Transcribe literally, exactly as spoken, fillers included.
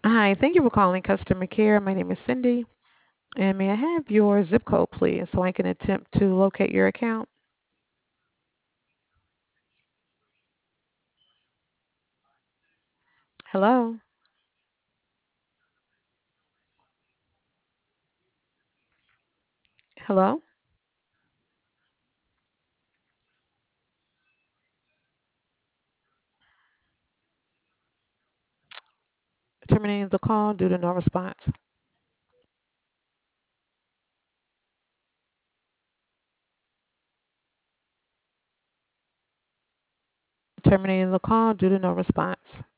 Hi, thank you for calling customer care. My name is Cindy, and may I have your zip code, please, so I can attempt to locate your account? Hello? Hello? Terminating the call due to no response. Terminating the call due to no response.